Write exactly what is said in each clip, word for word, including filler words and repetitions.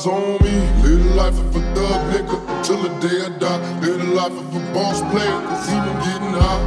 on me. Live the life of a thug nigga till the day I die. Live the life of a boss player, cause he been getting high.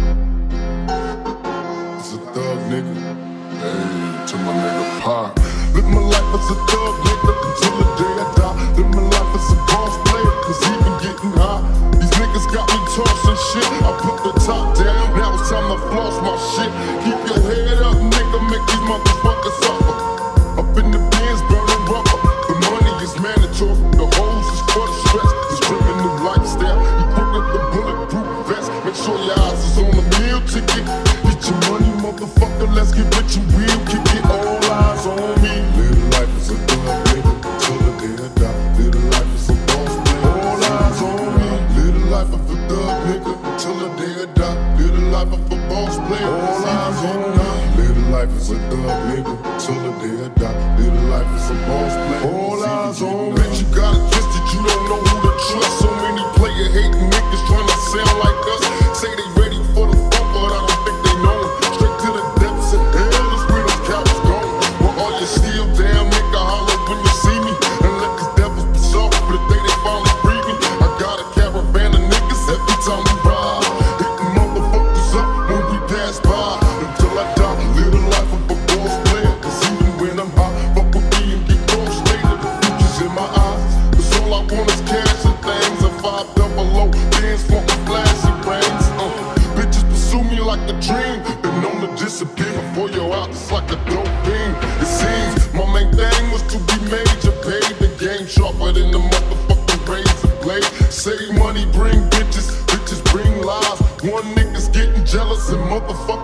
It's a thug nigga. Hey, to my nigga Pop. Live my life as a thug nigga until the day I die. Live my life as a boss player, cause he been getting high. These niggas got me tossing shit. I put the top down, now it's time to floss my shit. Keep your head up, nigga, make these motherfuckers suffer. Up in the bins, burning rubber. The money is mandatory, the hoes is for the stress. This criminal lifestyle, you put up the bulletproof vest. Make sure your eyes is on the meal ticket. Get your money, motherfucker, let's get rich and real. Kick it, all eyes on me. Live life as a thug nigga till the day I die. Live life as a boss player, all eyes on me. Live the life of a thug nigga till the day I die. Live the life of a boss player, all eyes on me. Live the life as a thug nigga till the day I die. Live the life as a boss player, all eyes on me. Bitch, you got it twisted, you don't know who to trust. So many player hating niggas trying to sound like us. Say they ready for the funk, but I don't think they know it. Straight to the depths of hell is where them cowards going. Well, all you still damn nigga holler when you see me. And let these devils be soft for the day they finally free me. I got a caravan of niggas every time we ride. Hitting motherfuckers up when we pass by. Until I die, live the life of a boss player. Cause even when I'm high, fuck with me and get lost later. The future's in my eyes. Cause all I want is cash and things. And five double O, bands for my flashy rings. Uh, bitches pursue me like a dream. Been known to disappear before you're out, it's like a dope beam. It seems my main thing was to be major. Paid the game sharper than the motherfucking razor blade. Save money, bring bitches, bitches bring lies. One nigga's getting jealous and motherfucking